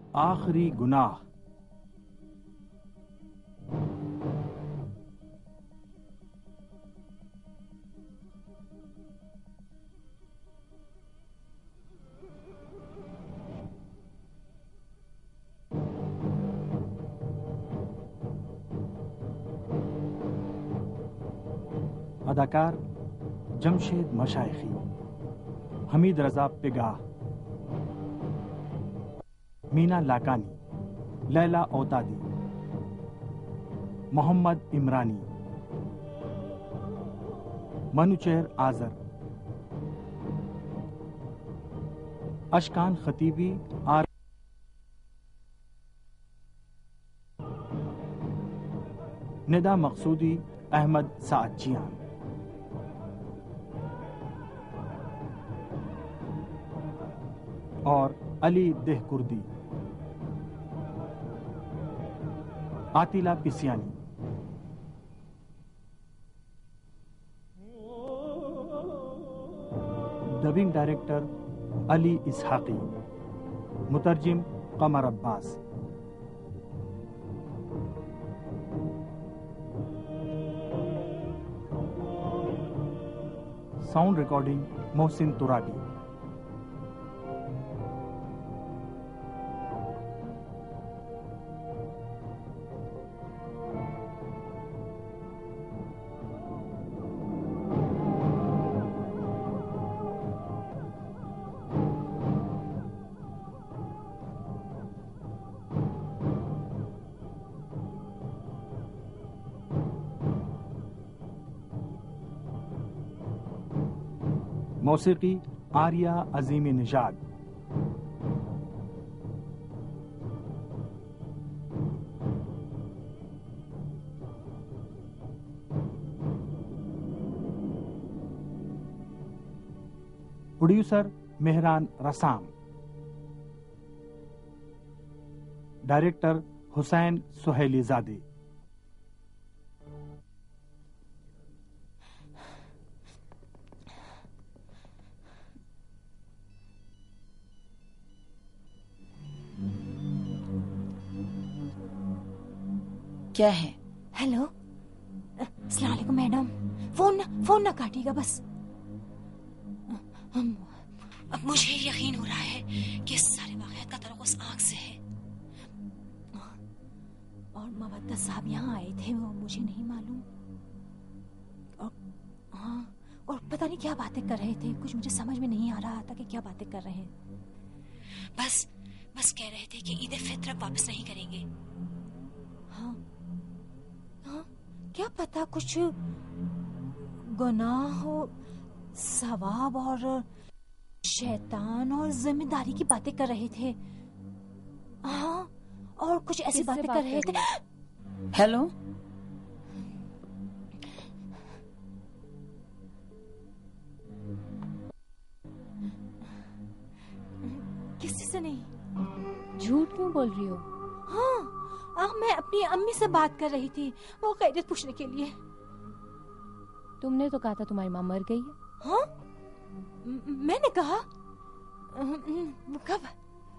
आखिरी गुनाह। अदाकार Jamshid Mashayekhi, Hamid Reza Pegah, Mina Lakani, Leila Otadi, Mohammad Emrani, Manouchehr Azar, Ashkan Khatibi, आर Nida Maqsoudi, Ahmad Saadjian. और Ali Dehkordi, Atila Pesyani. Dubbing director Ali Ishaqi, मुतरजिम Qamar Abbas. Sound recording Mohsin Turabi. मौसीकी Arya Azimi Nejad. Producer Mehran Rassam. Director Hussein Soheilizadeh. क्या है? Hello, अस्सलाम वालेकुम madam. Phone ना काटिएगा बस। अब मुझे यकीन हो रहा है कि इस सारे वाक़यात का ताल्लुक उस आग से है। और मवद्दत साहब यहाँ आए थे, वो मुझे नहीं मालूम। और हाँ, और पता नहीं क्या बातें कर रहे थे, कुछ मुझे समझ में नहीं आ रहा था कि क्या बातें कर रहे हैं। बस कह रहे थे कि ईद फित्र वापस नहीं करेंगे। हाँ, क्या पता कुछ गुनाह, सवाब और शैतान और जिम्मेदारी की बातें कर रहे थे। हाँ, और कुछ ऐसी बातें कर रहे थे। हेलो, किसी से नहीं। झूठ क्यों बोल रही हो? हाँ, मैं अपनी अम्मी से बात कर रही थी, वो खैरियत पूछने के लिए। तुमने तो कहा था तुम्हारी माँ मर गई है। हाँ, मैंने कहा? कब?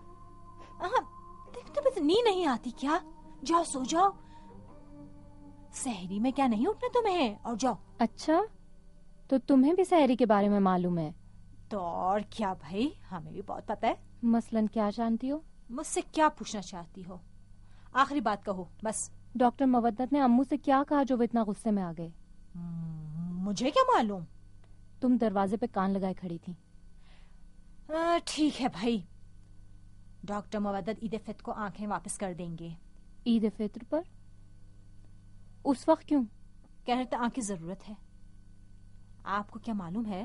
तुम्हें नींद नहीं आती क्या? जाओ सो जाओ। सहरी में क्या नहीं उठना तुम्हें? और जाओ। अच्छा, तो तुम्हें भी सहरी के बारे में मालूम है? तो और क्या भाई, हमें भी बहुत पता है। मसलन क्या जानती हो? मुझसे क्या पूछना चाहती हो? आखिरी बात कहो बस। डॉक्टर मवद्दत ने अम्मू से क्या कहा जो वो इतना गुस्से में आ गए? मुझे क्या मालूम? तुम दरवाजे पे कान लगाए खड़ी थी। ठीक है भाई, डॉक्टर मवद्दत ईद फित्र को आंखें वापस कर देंगे। ईद फित्र पर? उस वक्त क्यों? कह रहे थे आंख की जरूरत है। आपको क्या मालूम है?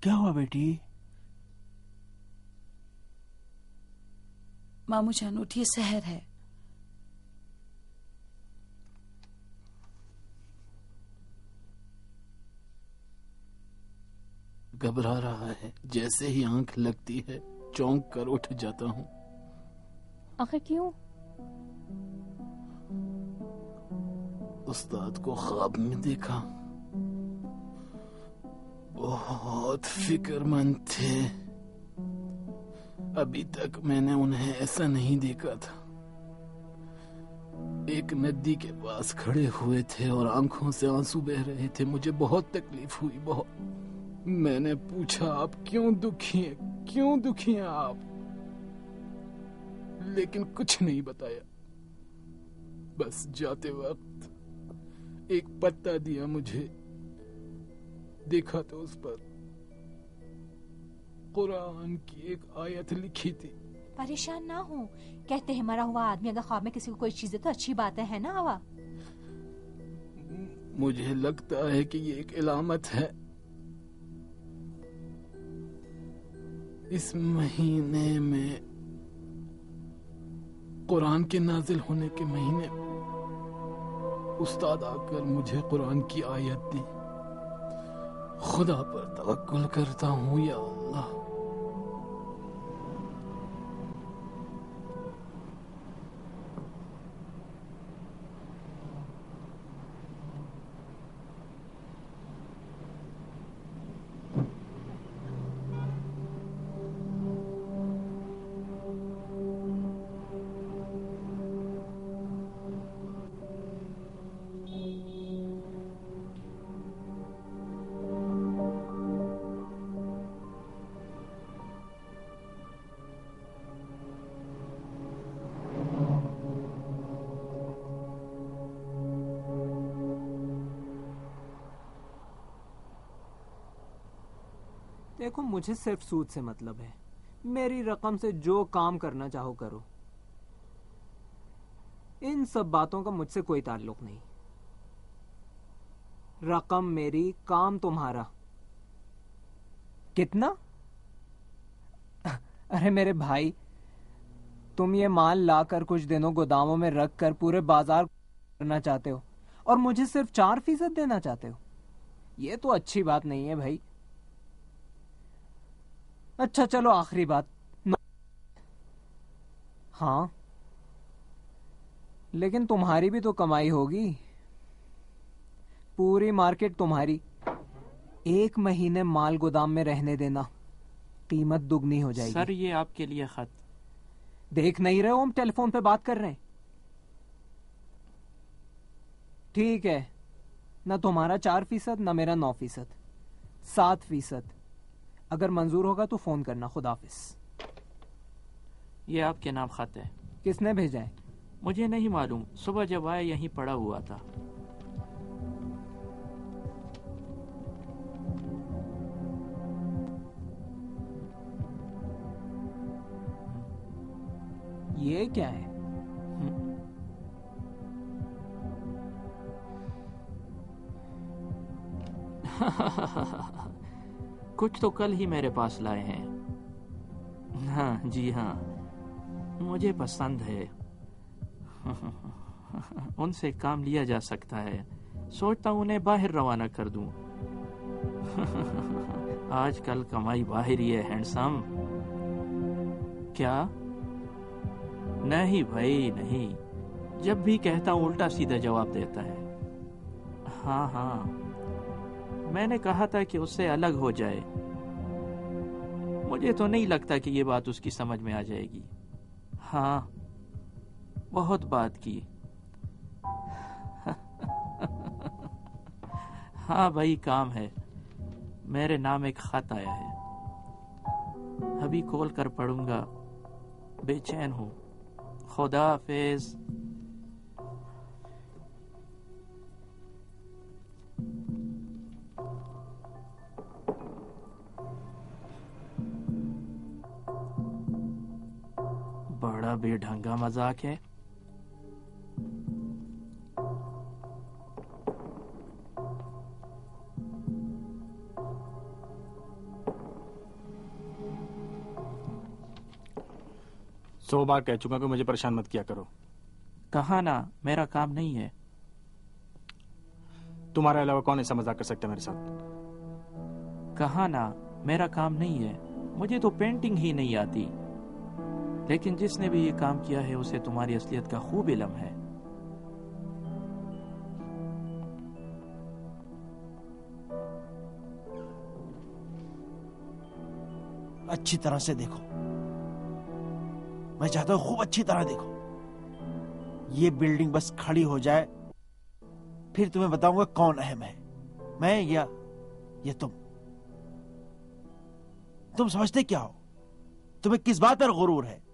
क्या हुआ बेटी? मामू जान उठिए, सहर है। घबरा रहा है, जैसे ही आंख लगती है चौंक कर उठ जाता हूँ। आखिर क्यों? उस्ताद को ख्वाब में देखा, बहुत फिक्रमंद थे। अभी तक मैंने उन्हें ऐसा नहीं देखा था। एक नदी के पास खड़े हुए थे और आंखों से आंसू बह रहे थे। मुझे बहुत तकलीफ हुई, बहुत। मैंने पूछा, आप क्यों दुखी हैं, क्यों दुखी हैं आप? लेकिन कुछ नहीं बताया। बस जाते वक्त एक पत्ता दिया मुझे। देखा तो उस पर कुरान की एक आयत लिखी थी। परेशान ना हो, कहते हैं मरा हुआ आदमी अगर ख्वाब में किसी को कोई चीज दे तो अच्छी बात है ना हवा? मुझे लगता है कि ये एक इलामत है। इस महीने में, कुरान के नाजिल होने के महीने, उस्ताद आकर मुझे कुरान की आयत दी। खुदा पर तवक्कुल करता हूँ या अल्लाह। देखो, मुझे सिर्फ सूद से मतलब है। मेरी रकम से जो काम करना चाहो करो। इन सब बातों का मुझसे कोई ताल्लुक नहीं। रकम मेरी, काम तुम्हारा। कितना? अरे मेरे भाई, तुम ये माल लाकर कुछ दिनों गोदामों में रख कर पूरे बाजार करना चाहते हो और मुझे सिर्फ 4% देना चाहते हो। ये तो अच्छी बात नहीं है भाई। अच्छा चलो, आखिरी बात। हाँ, लेकिन तुम्हारी भी तो कमाई होगी। पूरी मार्केट तुम्हारी। 1 महीने माल गोदाम में रहने देना, कीमत दुगनी हो जाएगी। सर, ये आपके लिए खत। देख नहीं रहे हो हम टेलीफोन पे बात कर रहे हैं? ठीक है, ना तुम्हारा 4% ना मेरा 9%, 7%। अगर मंजूर होगा तो फोन करना। खुदाफिज। ये आपके नाम खत है। किसने भेजा है? मुझे नहीं मालूम, सुबह जब आया यहीं पड़ा हुआ था। ये क्या है? कुछ तो कल ही मेरे पास लाए हैं। हाँ जी हाँ, मुझे पसंद है। उनसे काम लिया जा सकता है। सोचता हूँ उन्हें बाहर रवाना कर दूं। आजकल कमाई बाहर ही है हैंडसम। क्या? नहीं भाई नहीं, जब भी कहता हूँ उल्टा सीधा जवाब देता है। हाँ हाँ, मैंने कहा था कि उससे अलग हो जाए। मुझे तो नहीं लगता कि ये बात उसकी समझ में आ जाएगी। हाँ, बहुत बात की। हाँ भाई, काम है। मेरे नाम एक खत आया है, अभी खोल कर पढ़ूंगा। बेचैन हूँ। खुदा हाफिज। बड़ा बेढंगा मजाक है। 100 बार कह चुका कि मुझे परेशान मत किया करो। कहा ना मेरा काम नहीं है। तुम्हारे अलावा कौन ऐसा मजाक कर सकता है मेरे साथ? कहा ना मेरा काम नहीं है, मुझे तो पेंटिंग ही नहीं आती। लेकिन जिसने भी ये काम किया है उसे तुम्हारी असलियत का खूब इल्म है। अच्छी तरह से देखो, मैं चाहता हूं खूब अच्छी तरह देखो। ये बिल्डिंग बस खड़ी हो जाए, फिर तुम्हें बताऊंगा कौन अहम है, मैं या ये तुम। तुम समझते क्या हो? तुम्हें किस बात पर गुरूर है?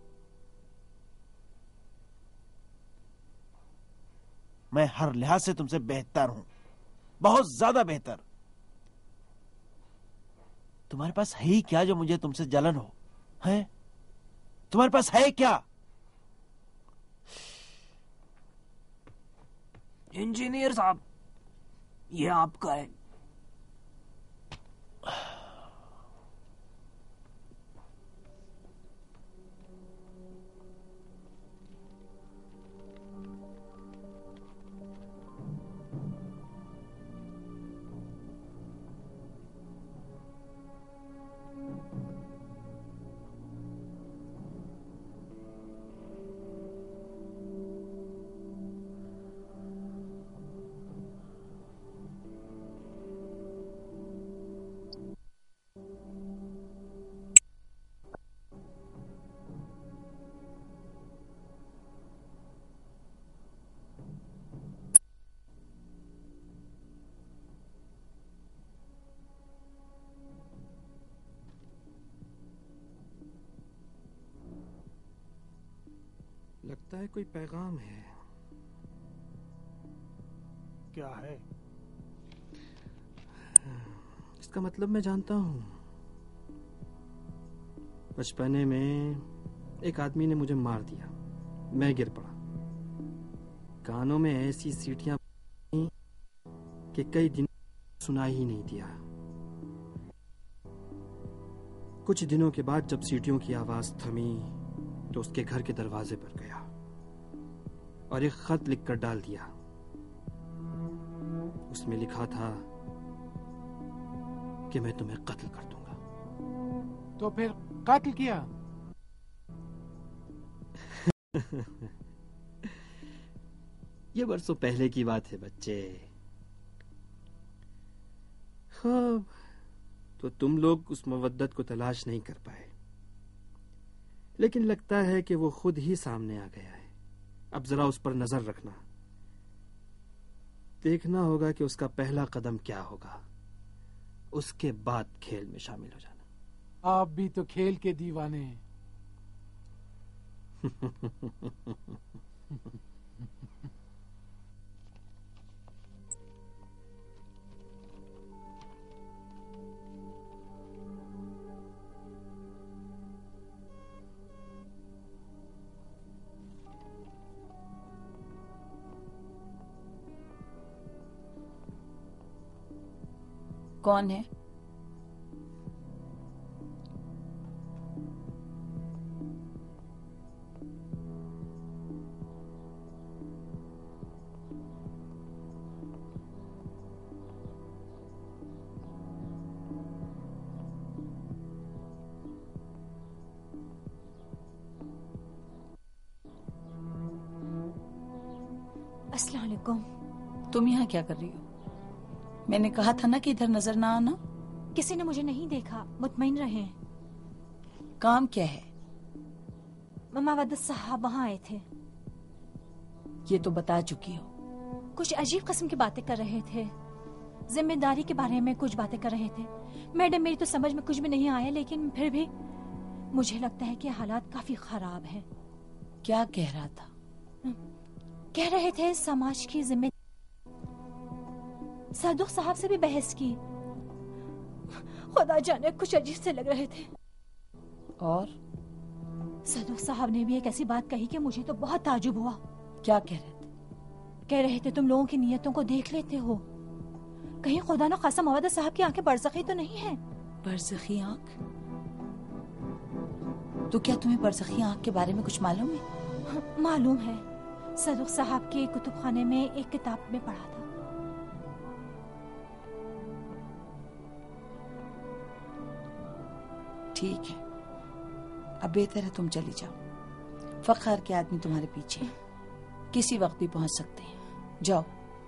मैं हर लिहाज से तुमसे बेहतर हूं, बहुत ज्यादा बेहतर। तुम्हारे पास है ही क्या जो मुझे तुमसे जलन हो? है तुम्हारे पास है क्या? इंजीनियर साहब, ये आपका है। लगता है कोई पैगाम है। क्या है? इसका मतलब मैं जानता हूं। बचपने में एक आदमी ने मुझे मार दिया, मैं गिर पड़ा। कानों में ऐसी सीटियां कि कई दिन सुनाई ही नहीं दिया। कुछ दिनों के बाद जब सीटियों की आवाज थमी तो उसके घर के दरवाजे पर गया और एक खत लिखकर डाल दिया। उसमें लिखा था कि मैं तुम्हें कत्ल कर दूंगा। तो फिर कत्ल किया? ये बरसों पहले की बात है बच्चे। खैर, तो तुम लोग उस मवद्दत को तलाश नहीं कर पाए, लेकिन लगता है कि वो खुद ही सामने आ गया है। अब जरा उस पर नजर रखना, देखना होगा कि उसका पहला कदम क्या होगा। उसके बाद खेल में शामिल हो जाना। आप भी तो खेल के दीवाने हैं। कौन है? अस्सलाम वालेकुम। तुम यहाँ क्या कर रही हो? मैंने कहा था ना कि इधर नजर ना आना। किसी ने मुझे नहीं देखा, मुतमईन रहे। काम क्या है? ममा वदत साहब वहाँ आए थे। ये तो बता चुकी हो। कुछ अजीब किस्म की बातें कर रहे थे, जिम्मेदारी के बारे में कुछ बातें कर रहे थे। मैडम, मेरी तो समझ में कुछ भी नहीं आया, लेकिन फिर भी मुझे लगता है कि हालात काफी खराब हैं। क्या कह रहा था? कह रहे थे समाज की जिम्मेदारी। सदुख साहब से भी बहस की। खुदा जाने कुछ अजीब से लग रहे थे। और सदुख साहब ने भी एक ऐसी बात कही कि मुझे तो बहुत ताजुब हुआ। क्या कह रहे थे? कह रहे थे तुम लोगों की नियतों को देख लेते हो, कहीं खुदा न खासा मवाद साहब की आंखें बरज़खी तो नहीं है। बरज़खी आंख? तो क्या तुम्हें बरसखी आंख के बारे में कुछ मालूम है? हाँ, मालूम है। सदुक साहब के कुतुबखाने में एक किताब में पढ़ा था। ठीक है, अब बेहतर है तुम चली जाओ। फखर के आदमी तुम्हारे पीछे हैं, किसी वक्त भी पहुंच सकते हैं। जाओ।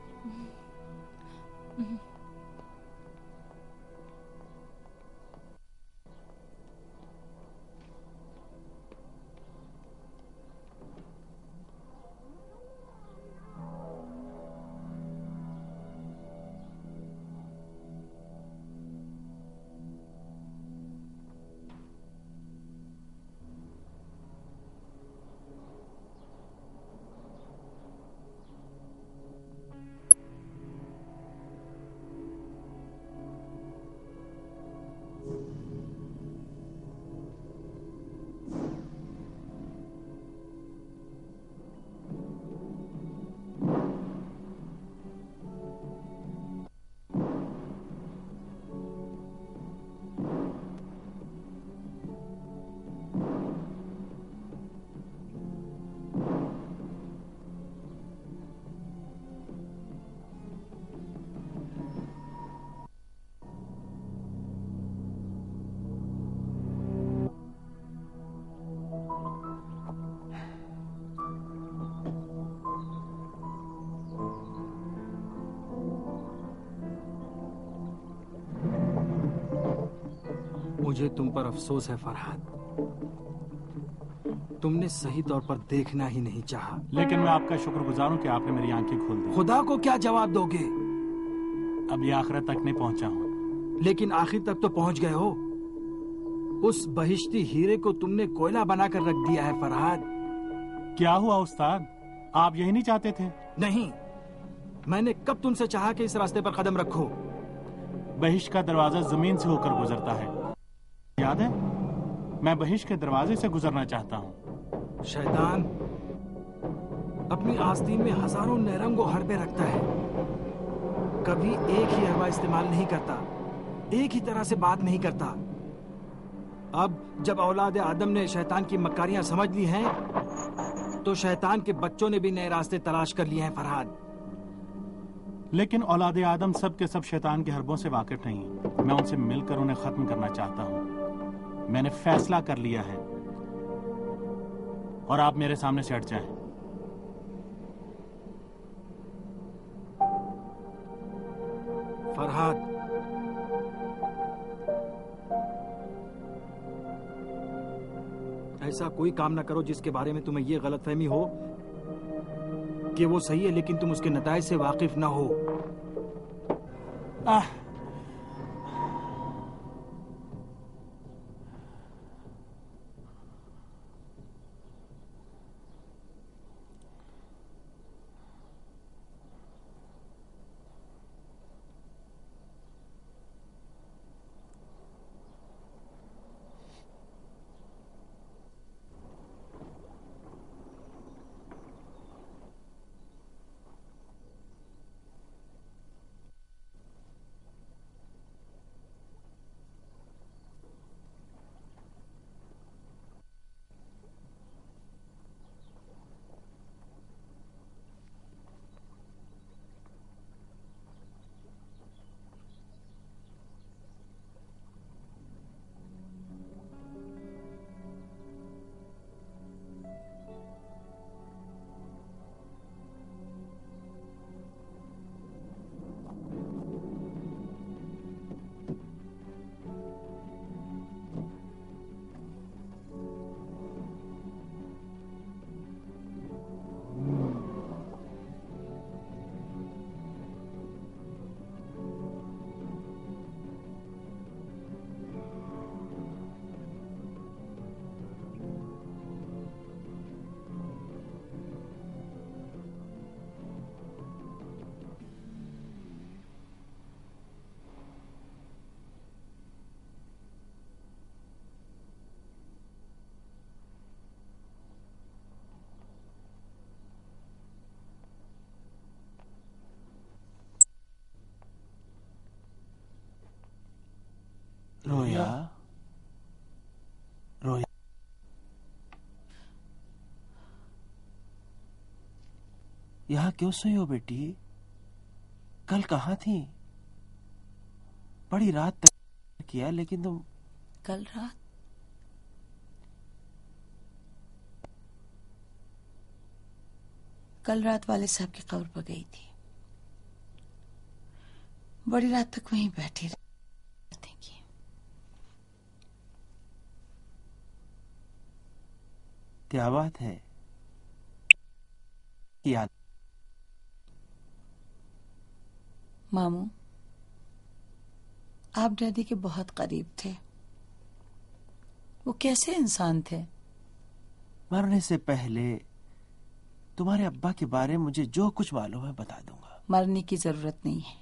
मुझे तुम पर अफसोस है फरहाद, तुमने सही तौर पर देखना ही नहीं चाहा। लेकिन मैं आपका शुक्रगुजार हूं कि आपने मेरी आंखें खोल दी। खुदा को क्या जवाब दोगे? अब ये आखिरत तक नहीं पहुंचा हूं। लेकिन आखिर तक तो पहुंच गए हो। उस बहिश्ती हीरे को तुमने कोयला बनाकर रख दिया है फरहाद। क्या हुआ उस्ताद, आप यही नहीं चाहते थे? नहीं, मैंने कब तुमसे चाहा कि इस रास्ते पर कदम रखो। बहिश्त का दरवाजा जमीन से होकर गुजरता है, याद है? मैं बहिश्त के दरवाजे से गुजरना चाहता हूँ। शैतान अपनी आस्तीन में हजारों नैरंगो हरबे रखता है, कभी एक ही हरबा इस्तेमाल नहीं करता, एक ही तरह से बात नहीं करता। अब जब औलाद आदम ने शैतान की मक्कारियां समझ ली हैं, तो शैतान के बच्चों ने भी नए रास्ते तलाश कर लिए हैं फरहाद। लेकिन औलाद आदम सब के सब शैतान के हरबों से वाकिफ नहीं। मैं उनसे मिलकर उन्हें खत्म करना चाहता हूँ। मैंने फैसला कर लिया है और आप मेरे सामने से हट जाएं। फरहाद, ऐसा कोई काम ना करो जिसके बारे में तुम्हें यह गलतफहमी हो कि वो सही है, लेकिन तुम उसके नताइज से वाकिफ ना हो। रोया, रोया, यहाँ क्यों सोई हो बेटी? कल कहाँ थी? बड़ी रात तक किया, लेकिन तुम कल रात वाले साहब की कब्र पर गई थी। बड़ी रात तक वहीं बैठी रही। क्या बात है? याद मामू, आप डैडी के बहुत करीब थे। वो कैसे इंसान थे? मरने से पहले तुम्हारे अब्बा के बारे में मुझे जो कुछ मालूम है बता दूंगा। मरने की जरूरत नहीं है,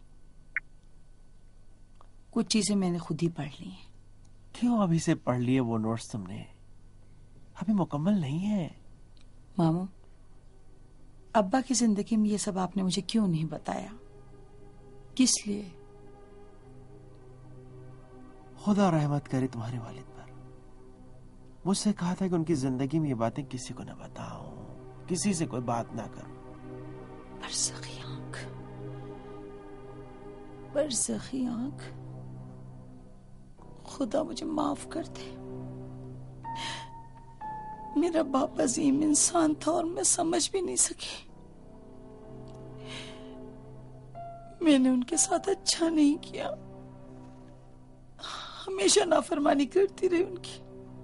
कुछ चीजें मैंने खुद ही पढ़ ली हैं। क्यों अभी से पढ़ लिए वो नोट्स तुमने? अभी मुकम्मल नहीं है। मामू, अब्बा की जिंदगी में ये सब आपने मुझे क्यों नहीं बताया? किस लिए? खुदा रहमत करे तुम्हारे वालिद पर। मुझसे कहा था कि उनकी जिंदगी में ये बातें किसी को न बताऊं, किसी से कोई बात ना करूं। बरसखी आंख, खुदा मुझे माफ कर दे। मेरा बाप अजीम इंसान था और मैं समझ भी नहीं सकी। मैंने उनके साथ अच्छा नहीं किया, हमेशा नाफरमानी करती रही उनकी।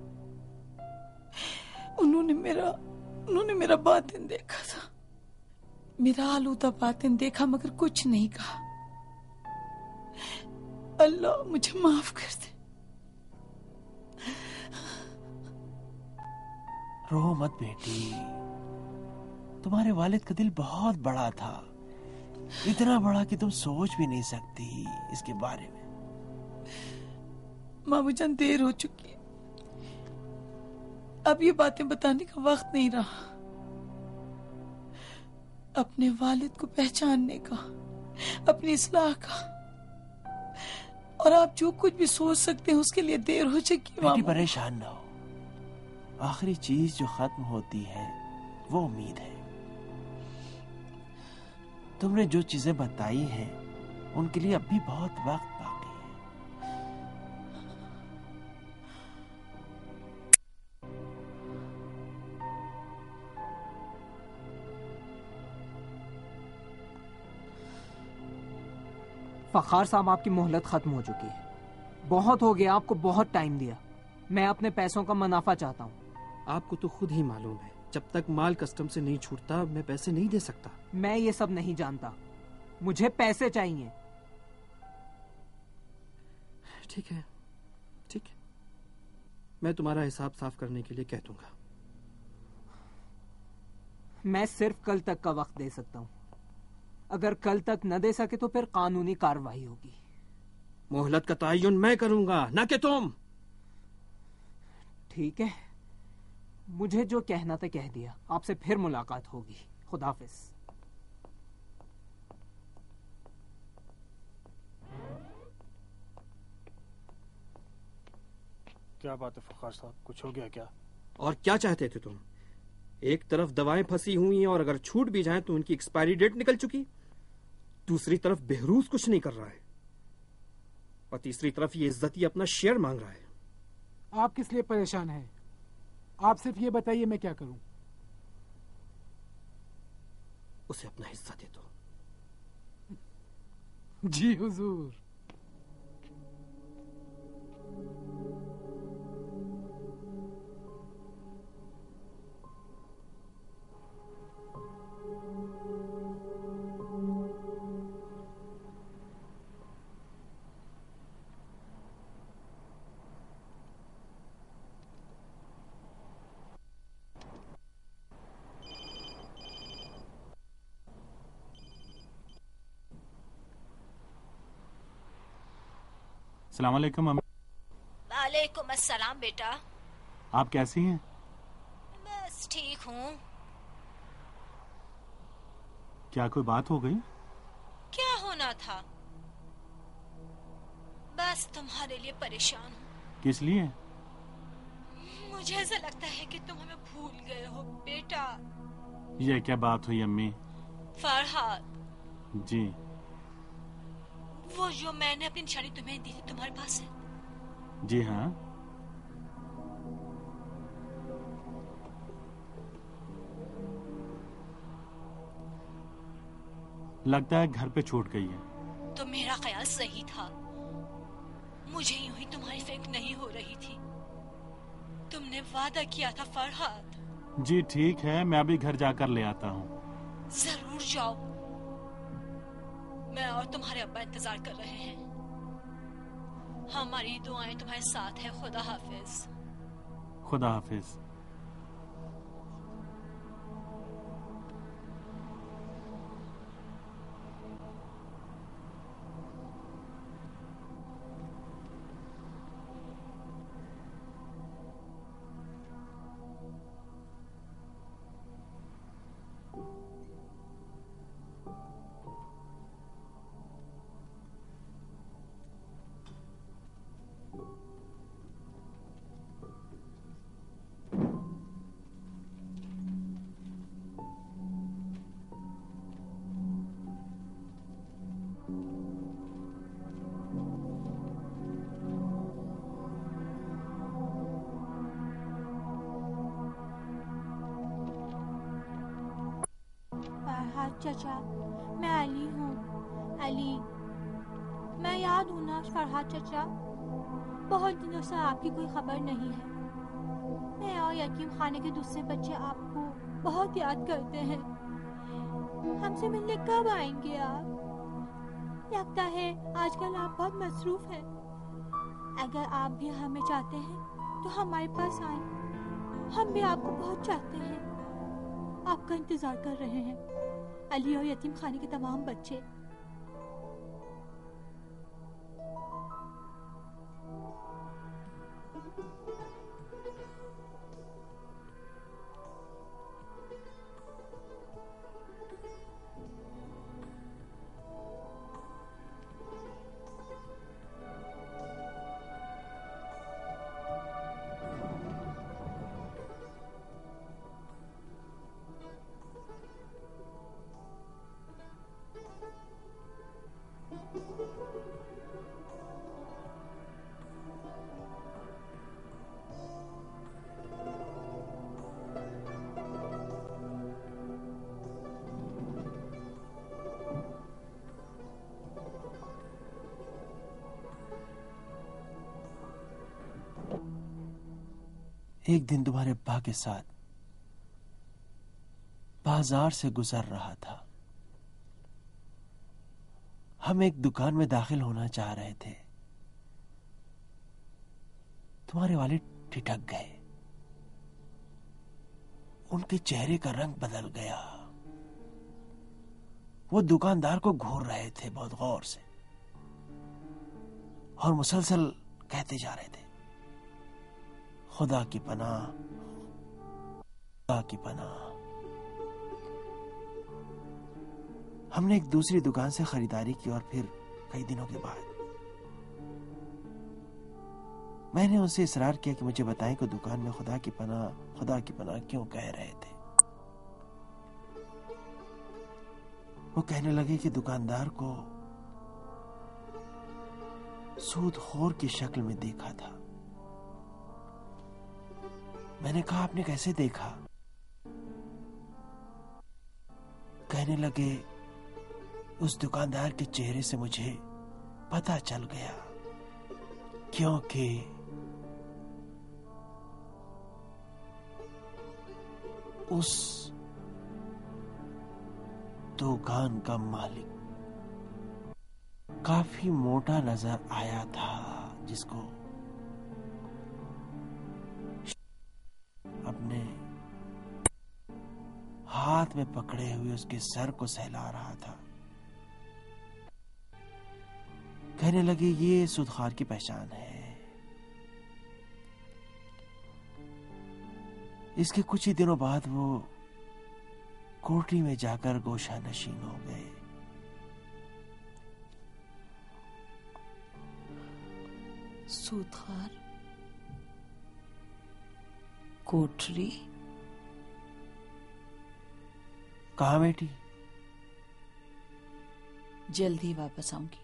उन्होंने मेरा बातिन देखा था, मेरा आलूदा बातिन देखा, मगर कुछ नहीं कहा। अल्लाह मुझे माफ कर दे। रो मत बेटी, तुम्हारे वालिद का दिल बहुत बड़ा था, इतना बड़ा कि तुम सोच भी नहीं सकती इसके बारे में। मामू जान, देर हो चुकी है, अब ये बातें बताने का वक्त नहीं रहा। अपने वालिद को पहचानने का, अपनी इस्लाह का, और आप जो कुछ भी सोच सकते हैं उसके लिए देर हो चुकी है। बेटी परेशान ना हो, आखिरी चीज जो खत्म होती है वो उम्मीद है। तुमने जो चीजें बताई हैं उनके लिए अब भी बहुत वक्त बाकी है। फखार साहब, आपकी मोहलत खत्म हो चुकी है। बहुत हो गया, आपको बहुत टाइम दिया। मैं अपने पैसों का मुनाफा चाहता हूँ। आपको तो खुद ही मालूम है, जब तक माल कस्टम से नहीं छूटता मैं पैसे नहीं दे सकता। मैं ये सब नहीं जानता, मुझे पैसे चाहिए। ठीक है, ठीक है, मैं तुम्हारा हिसाब साफ करने के लिए कह दूंगा। मैं सिर्फ कल तक का वक्त दे सकता हूँ। अगर कल तक न दे सके तो फिर कानूनी कार्रवाई होगी। मोहलत का तयन मैं करूंगा, ना कि तुम। ठीक है, मुझे जो कहना था कह दिया। आपसे फिर मुलाकात होगी। खुदाफिज। क्या बात है फखार साहब, कुछ हो गया क्या? और क्या चाहते थे तुम? एक तरफ दवाएं फंसी हुई हैं और अगर छूट भी जाएं तो उनकी एक्सपायरी डेट निकल चुकी। दूसरी तरफ बहरूज कुछ नहीं कर रहा है और तीसरी तरफ ये इज्जती अपना शेयर मांग रहा है। आप किस लिए परेशान हैं? आप सिर्फ ये बताइए मैं क्या करूं? उसे अपना हिस्सा दे दो। जी हुजूर। अस्सलाम वालेकुम अम्मी। वालेकुम अस्सलाम बेटा। आप कैसी हैं? बस ठीक हूँ। क्या कोई बात हो गई? क्या होना था? बस तुम्हारे लिए परेशान हूँ। किस लिए? मुझे ऐसा लगता है कि तुम हमें भूल गए हो बेटा। ये क्या बात हुई अम्मी? फरहाद, जी। वो जो मैंने अपनी निशानी तुम्हें दी थी तुम्हारे पास है? जी हाँ। लगता है घर पे छूट गई है। तो मेरा ख्याल सही था, मुझे यूं ही तुम्हारी फिक्र नहीं हो रही थी। तुमने वादा किया था फरहाद। जी ठीक है, मैं अभी घर जाकर ले आता हूँ। जरूर जाओ, मैं और तुम्हारे अब्बा इंतजार कर रहे हैं। हमारी दुआएं तुम्हारे साथ है। खुदा हाफिज। खुदा हाफिज। चाचा, मैं अली हूँ। अली, मैं याद हूँ ना फरहाद चाचा? बहुत दिनों से आपकी कोई खबर नहीं है। मैं और यतीम खाने के दूसरे बच्चे आपको बहुत याद करते हैं। हमसे मिलने कब आएंगे आप? लगता है आजकल आप बहुत मसरूफ हैं। अगर आप भी हमें चाहते हैं तो हमारे पास आए। हम भी आपको बहुत चाहते हैं। आपका इंतजार कर रहे हैं अली और यतीम खाने के तमाम बच्चे। एक दिन तुम्हारे अब्बा के साथ बाजार से गुजर रहा था। हम एक दुकान में दाखिल होना चाह रहे थे। तुम्हारे वालिद ठिठक गए। उनके चेहरे का रंग बदल गया। वो दुकानदार को घूर रहे थे बहुत गौर से और मुसलसल कहते जा रहे थे, खुदा की पनाह, खुदा की पनाह। हमने एक दूसरी दुकान से खरीदारी की और फिर कई दिनों के बाद मैंने उनसे इसरार किया कि मुझे बताएं कि दुकान में खुदा की पनाह क्यों कह रहे थे। वो कहने लगे कि दुकानदार को सूदखोर की शक्ल में देखा था। मैंने कहा, आपने कैसे देखा? कहने लगे, उस दुकानदार के चेहरे से मुझे पता चल गया, क्योंकि उस दुकान का मालिक काफी मोटा नजर आया था, जिसको अपने हाथ में पकड़े हुए उसके सर को सहला रहा था। कहने लगे, ये सूदखोर की पहचान है। इसके कुछ ही दिनों बाद वो कोठरी में जाकर गोशा नशीन हो गए। सूदखोर, कोठरी? कहाँ बेटी? जल्द ही वापस आऊंगी।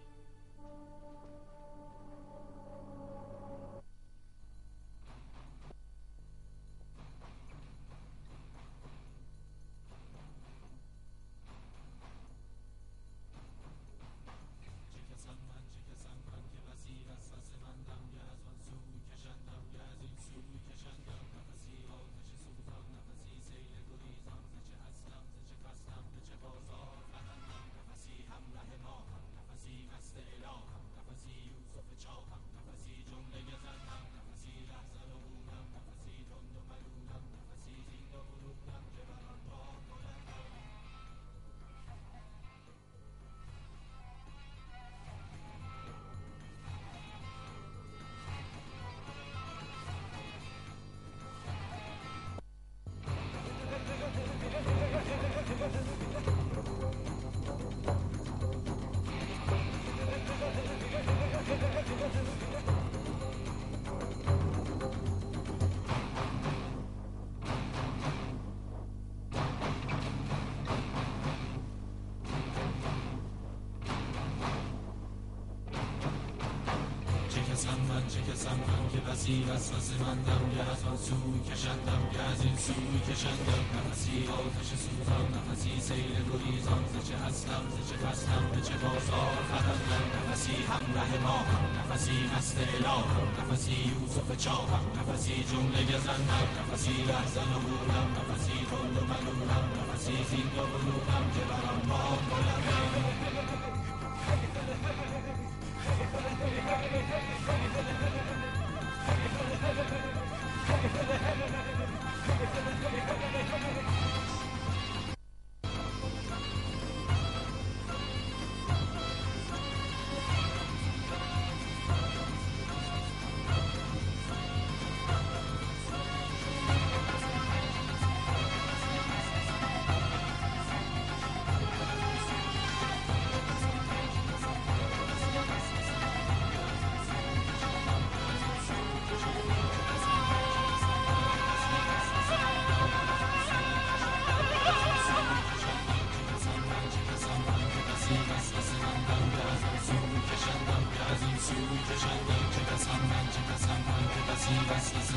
چه کسم من که بسی وسوسه مندم که از آن سوی کشندم که از این سوی کشندم نفسی آتش سوزان نفسی سیل گریزان ز چه هستم ز چه فستم به چه بازار فرندم نفسی همراه ماهم نفسی مست الهام نفسی یوسف چاهم نفسی جمله گزندم نفسی لحظن و بودم نفسی تند و ملولم نفسی زیند و بلودم که برم باد بلندم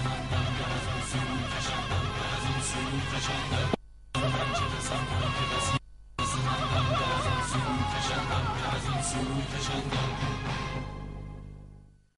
چه